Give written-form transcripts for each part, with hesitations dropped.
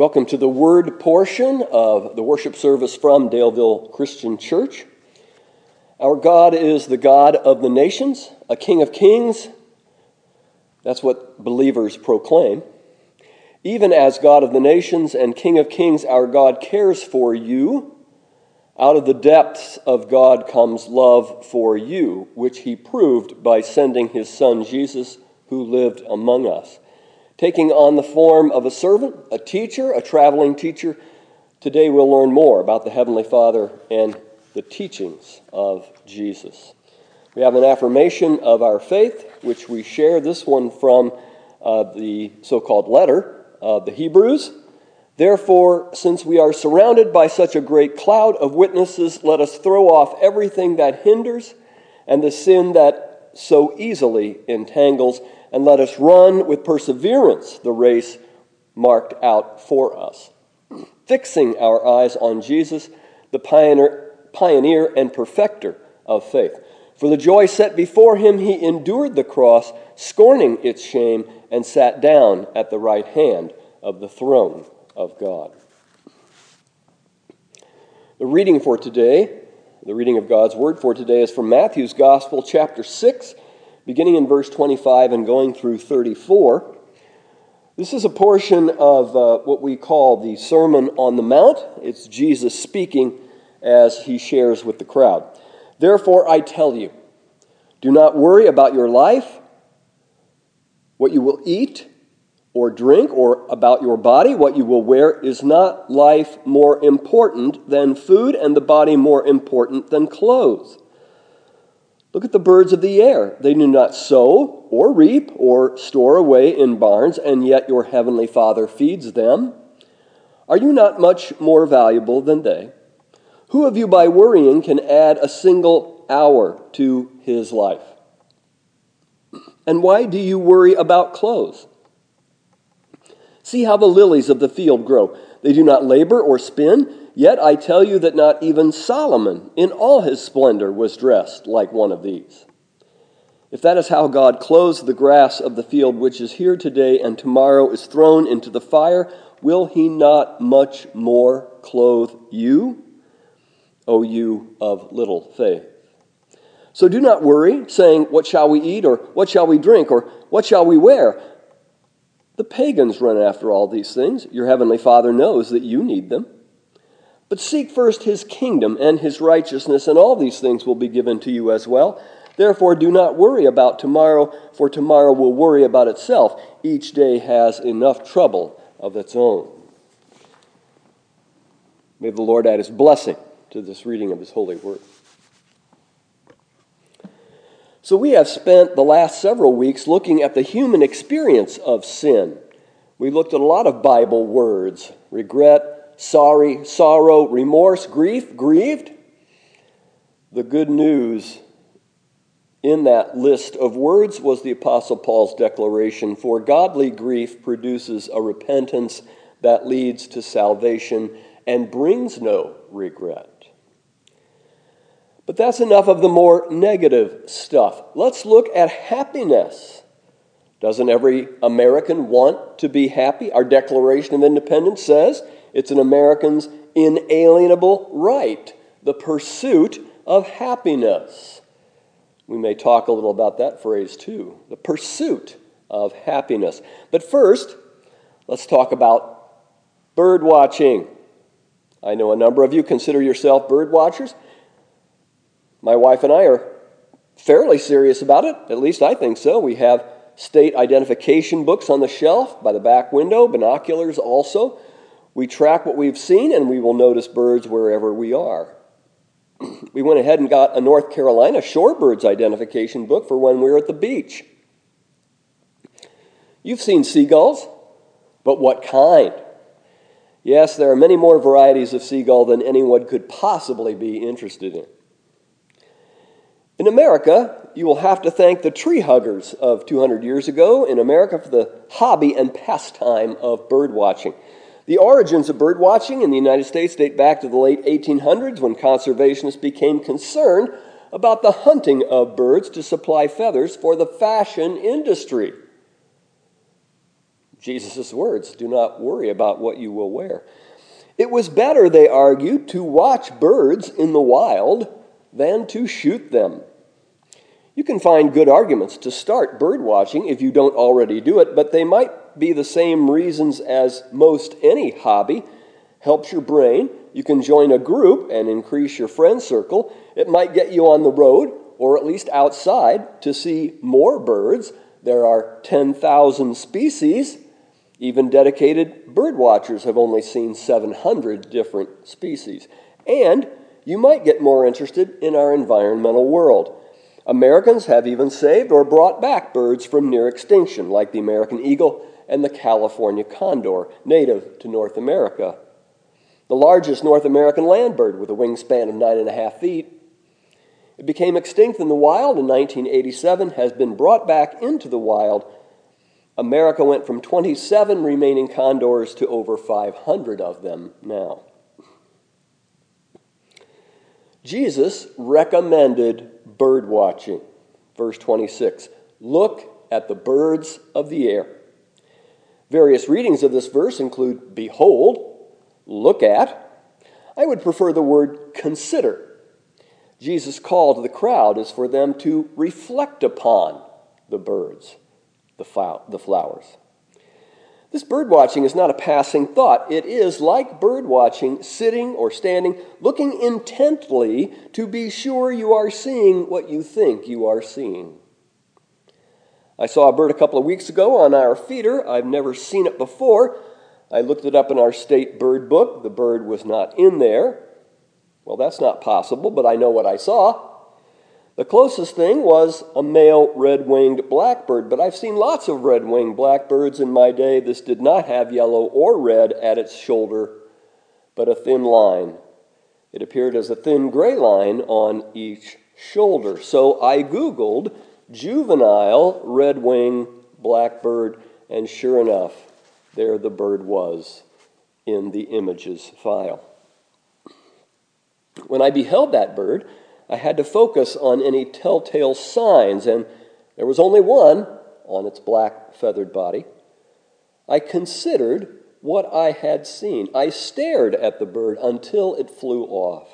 Welcome to the word portion of the worship service from Daleville Christian Church. Our God is the God of the nations, a King of kings. That's what believers proclaim. Even as God of the nations and King of kings, our God cares for you. Out of the depths of God comes love for you, which he proved by sending his Son Jesus, who lived among us. Taking on the form of a servant, a teacher, a traveling teacher, today we'll learn more about the Heavenly Father and the teachings of Jesus. We have an affirmation of our faith, which we share, this one from the so-called letter of the Hebrews. Therefore, since we are surrounded by such a great cloud of witnesses, let us throw off everything that hinders and the sin that so easily entangles, and let us run with perseverance the race marked out for us, fixing our eyes on Jesus, the pioneer and perfecter of faith. For the joy set before him, he endured the cross, scorning its shame, and sat down at the right hand of the throne of God. The reading for today, the reading of God's Word for today, is from Matthew's Gospel, chapter 6, beginning in verse 25 and going through 34. This is a portion of what we call the Sermon on the Mount. It's Jesus speaking as he shares with the crowd. Therefore, I tell you, do not worry about your life, what you will eat or drink, or about your body, what you will wear. Is not life more important than food, and the body more important than clothes? Look at the birds of the air. They do not sow or reap or store away in barns, and yet your heavenly Father feeds them. Are you not much more valuable than they? Who of you by worrying can add a single hour to his life? And why do you worry about clothes? See how the lilies of the field grow. They do not labor or spin. Yet I tell you that not even Solomon in all his splendor was dressed like one of these. If that is how God clothes the grass of the field, which is here today and tomorrow is thrown into the fire, will he not much more clothe you, O you of little faith? So do not worry, saying, what shall we eat, or what shall we drink, or what shall we wear? The pagans run after all these things. Your heavenly Father knows that you need them. But seek first his kingdom and his righteousness, and all these things will be given to you as well. Therefore, do not worry about tomorrow, for tomorrow will worry about itself. Each day has enough trouble of its own. May the Lord add his blessing to this reading of his holy word. So we have spent the last several weeks looking at the human experience of sin. We looked at a lot of Bible words: regret, sorry, sorrow, remorse, grief, grieved. The good news in that list of words was the Apostle Paul's declaration, for godly grief produces a repentance that leads to salvation and brings no regret. But that's enough of the more negative stuff. Let's look at happiness. Doesn't every American want to be happy? Our Declaration of Independence says it's an American's inalienable right, the pursuit of happiness. We may talk a little about that phrase too, the pursuit of happiness. But first, let's talk about bird watching. I know a number of you consider yourself bird watchers. My wife and I are fairly serious about it. At least I think so. We have state identification books on the shelf by the back window, binoculars also. We track what we've seen, and we will notice birds wherever we are. We went ahead and got a North Carolina shorebirds identification book for when we were at the beach. You've seen seagulls, but what kind? Yes, there are many more varieties of seagull than anyone could possibly be interested in. In America, you will have to thank the tree huggers of 200 years ago in America for the hobby and pastime of bird watching. The origins of bird watching in the United States date back to the late 1800s when conservationists became concerned about the hunting of birds to supply feathers for the fashion industry. Jesus' words, do not worry about what you will wear. It was better, they argued, to watch birds in the wild than to shoot them. You can find good arguments to start bird watching if you don't already do it, but they might be the same reasons as most any hobby. Helps your brain. You can join a group and increase your friend circle. It might get you on the road, or at least outside, to see more birds. There are 10,000 species. Even dedicated bird watchers have only seen 700 different species. And you might get more interested in our environmental world. Americans have even saved or brought back birds from near extinction, like the American eagle and the California condor, native to North America. The largest North American land bird with a wingspan of 9.5 feet. It became extinct in the wild in 1987, has been brought back into the wild. America went from 27 remaining condors to over 500 of them now. Jesus recommended bird watching. Verse 26, look at the birds of the air. Various readings of this verse include behold, look at. I would prefer the word consider. Jesus' call to the crowd is for them to reflect upon the birds, the flowers. This bird watching is not a passing thought. It is, like bird watching, sitting or standing, looking intently to be sure you are seeing what you think you are seeing. I saw a bird a couple of weeks ago on our feeder. I've never seen it before. I looked it up in our state bird book. The bird was not in there. Well, that's not possible, but I know what I saw. The closest thing was a male red-winged blackbird, but I've seen lots of red-winged blackbirds in my day. This did not have yellow or red at its shoulder, but a thin line. It appeared as a thin gray line on each shoulder. So I Googled juvenile red-winged blackbird, and sure enough, there the bird was in the images file. When I beheld that bird, I had to focus on any telltale signs, and there was only one on its black feathered body. I considered what I had seen. I stared at the bird until it flew off.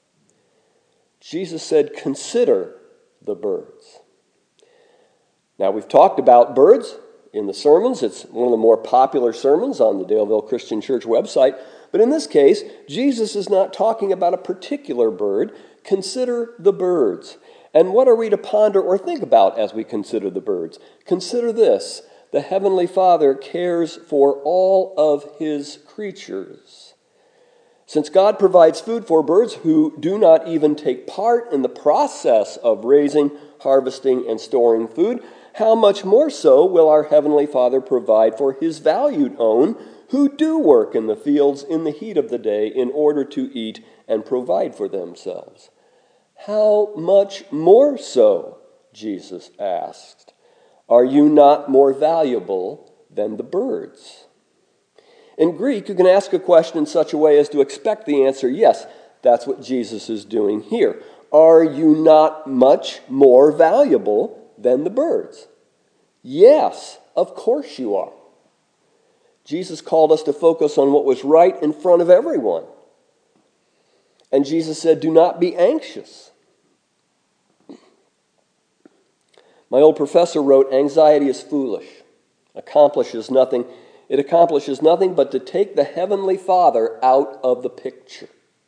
Jesus said, consider the birds. Now, we've talked about birds in the sermons. It's one of the more popular sermons on the Daleville Christian Church website. But in this case, Jesus is not talking about a particular bird. Consider the birds. And what are we to ponder or think about as we consider the birds? Consider this: the Heavenly Father cares for all of His creatures. Since God provides food for birds who do not even take part in the process of raising, harvesting, and storing food, how much more so will our Heavenly Father provide for His valued own who do work in the fields in the heat of the day in order to eat and provide for themselves? How much more so, Jesus asked, are you not more valuable than the birds? In Greek, you can ask a question in such a way as to expect the answer, yes, that's what Jesus is doing here. Are you not much more valuable than the birds? Yes, of course you are. Jesus called us to focus on what was right in front of everyone. And Jesus said, do not be anxious. My old professor wrote, anxiety is foolish, accomplishes nothing. It accomplishes nothing but to take the Heavenly Father out of the picture.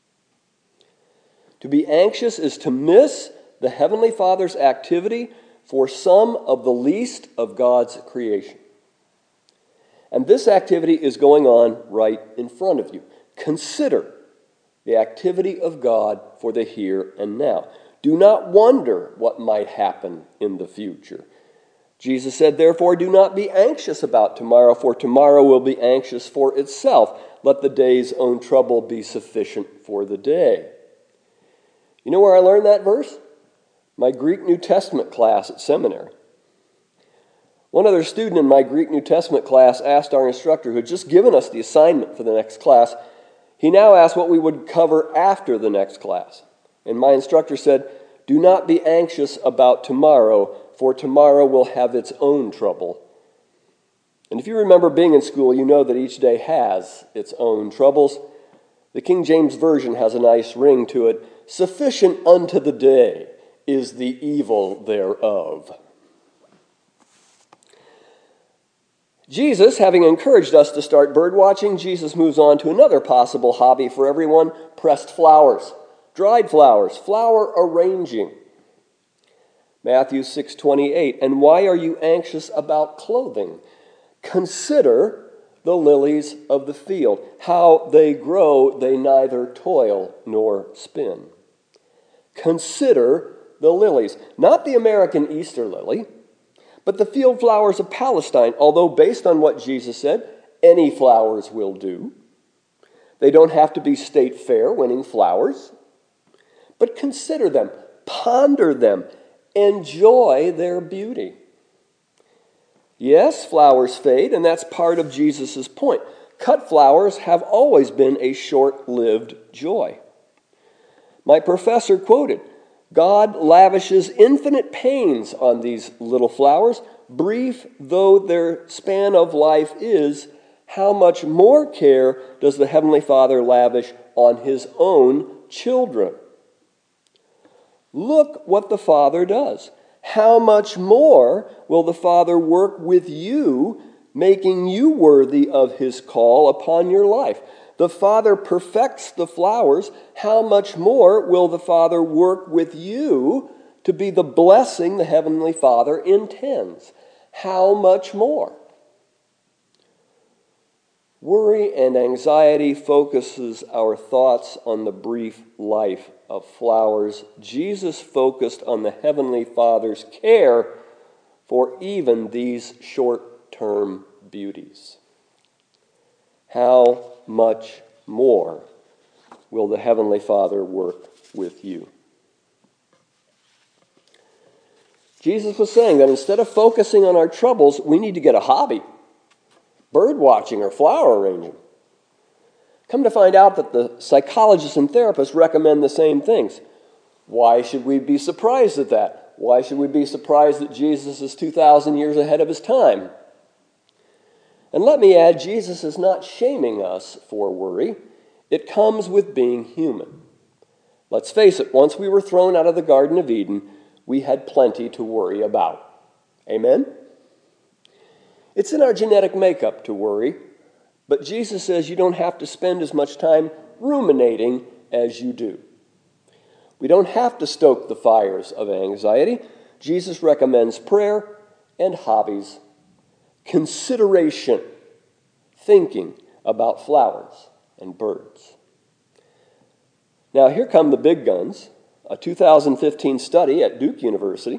To be anxious is to miss the Heavenly Father's activity for some of the least of God's creation. And this activity is going on right in front of you. Consider the activity of God for the here and now. Do not wonder what might happen in the future. Jesus said, therefore, do not be anxious about tomorrow, for tomorrow will be anxious for itself. Let the day's own trouble be sufficient for the day. You know where I learned that verse? My Greek New Testament class at seminary. One other student in my Greek New Testament class asked our instructor, who had just given us the assignment for the next class, he now asked what we would cover after the next class. And my instructor said, do not be anxious about tomorrow, for tomorrow will have its own trouble. And if you remember being in school, you know that each day has its own troubles. The King James Version has a nice ring to it. Sufficient unto the day is the evil thereof. Jesus, having encouraged us to start bird watching, Jesus moves on to another possible hobby for everyone, pressed flowers, dried flowers, flower arranging. Matthew 6:28, and why are you anxious about clothing? Consider the lilies of the field, how they grow, they neither toil nor spin. Consider the lilies, not the American Easter lily, but the field flowers of Palestine, although based on what Jesus said, any flowers will do. They don't have to be state fair winning flowers, but consider them, ponder them, enjoy their beauty. Yes, flowers fade, and that's part of Jesus' point. Cut flowers have always been a short-lived joy. My professor quoted, God lavishes infinite pains on these little flowers. Brief though their span of life is, how much more care does the Heavenly Father lavish on his own children? Look what the Father does. How much more will the Father work with you, making you worthy of his call upon your life? The Father perfects the flowers. How much more will the Father work with you to be the blessing the Heavenly Father intends? How much more? Worry and anxiety focuses our thoughts on the brief life of flowers. Jesus focused on the Heavenly Father's care for even these short-term beauties. How much more will the Heavenly Father work with you? Jesus was saying that instead of focusing on our troubles, we need to get a hobby. Bird watching or flower arranging. Come to find out that the psychologists and therapists recommend the same things. Why should we be surprised at that? Why should we be surprised that Jesus is 2,000 years ahead of his time? And let me add, Jesus is not shaming us for worry. It comes with being human. Let's face it, once we were thrown out of the Garden of Eden, we had plenty to worry about. Amen? It's in our genetic makeup to worry, but Jesus says you don't have to spend as much time ruminating as you do. We don't have to stoke the fires of anxiety. Jesus recommends prayer and hobbies, consideration, thinking about flowers and birds. Now here come the big guns. A 2015 study at Duke University.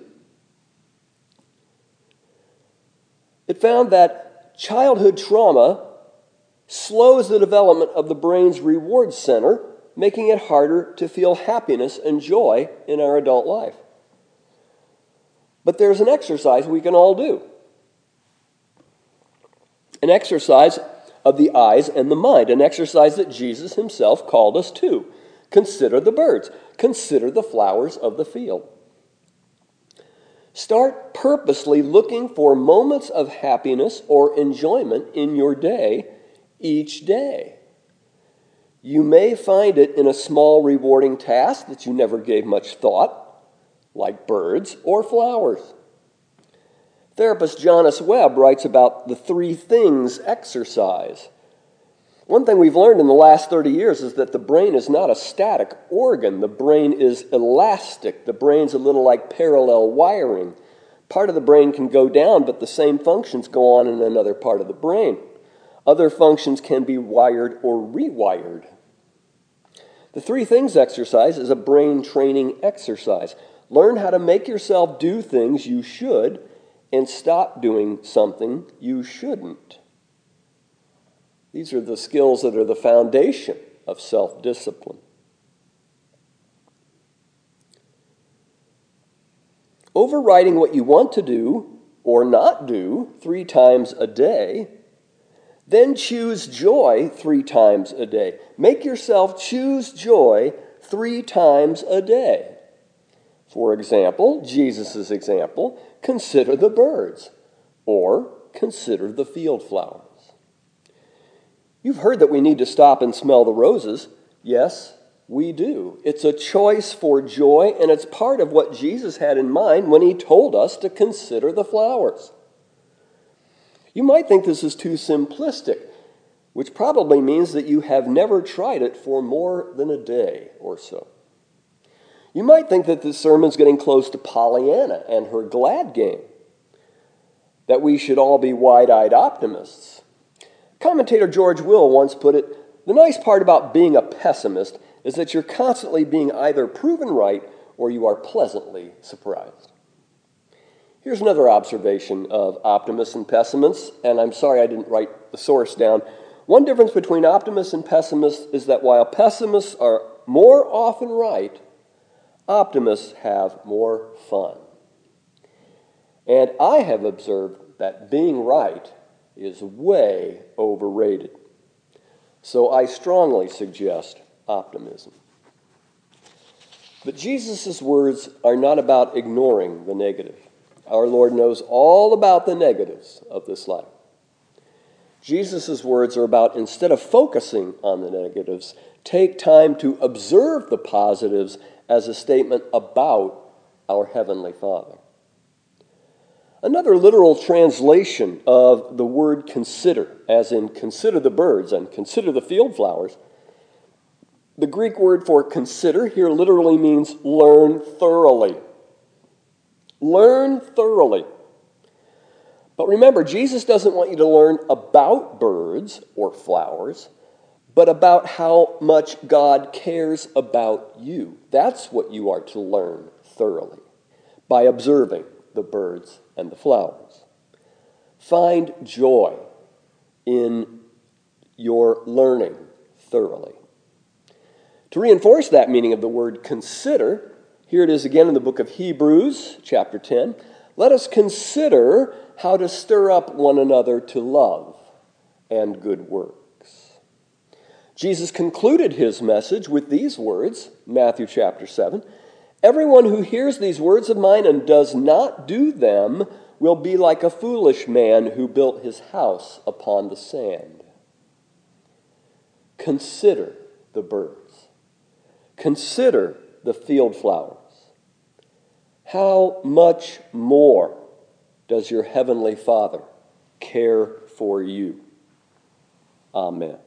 It found that childhood trauma slows the development of the brain's reward center, making it harder to feel happiness and joy in our adult life. But there's an exercise we can all do. An exercise of the eyes and the mind, an exercise that Jesus himself called us to. Consider the birds. Consider the flowers of the field. Start purposely looking for moments of happiness or enjoyment in your day each day. You may find it in a small, rewarding task that you never gave much thought, like birds or flowers. Therapist Jonas Webb writes about the 3 things exercise. One thing we've learned in the last 30 years is that the brain is not a static organ. The brain is elastic. The brain's a little like parallel wiring. Part of the brain can go down, but the same functions go on in another part of the brain. Other functions can be wired or rewired. The 3 things exercise is a brain training exercise. Learn how to make yourself do things you should and stop doing something you shouldn't. These are the skills that are the foundation of self-discipline. Overriding what you want to do or not do 3 times a day, then choose joy 3 times a day. Make yourself choose joy 3 times a day. For example, Jesus' example, consider the birds or consider the field flowers. You've heard that we need to stop and smell the roses. Yes, we do. It's a choice for joy, and it's part of what Jesus had in mind when he told us to consider the flowers. You might think this is too simplistic, which probably means that you have never tried it for more than a day or so. You might think that this sermon's getting close to Pollyanna and her glad game, that we should all be wide-eyed optimists. Commentator George Will once put it, the nice part about being a pessimist is that you're constantly being either proven right or you are pleasantly surprised. Here's another observation of optimists and pessimists, and I'm sorry I didn't write the source down. One difference between optimists and pessimists is that while pessimists are more often right, optimists have more fun. And I have observed that being right is way overrated. So I strongly suggest optimism. But Jesus' words are not about ignoring the negative. Our Lord knows all about the negatives of this life. Jesus' words are about, instead of focusing on the negatives, take time to observe the positives as a statement about our Heavenly Father. Another literal translation of the word consider, as in consider the birds and consider the field flowers, the Greek word for consider here literally means learn thoroughly. Learn thoroughly. But remember, Jesus doesn't want you to learn about birds or flowers, but about how much God cares about you. That's what you are to learn thoroughly, by observing the birds and the flowers. Find joy in your learning thoroughly. To reinforce that meaning of the word consider, here it is again in the book of Hebrews, chapter 10. Let us consider how to stir up one another to love and good works. Jesus concluded his message with these words, Matthew chapter 7. Everyone who hears these words of mine and does not do them will be like a foolish man who built his house upon the sand. Consider the birds. Consider the field flowers. How much more does your Heavenly Father care for you? Amen.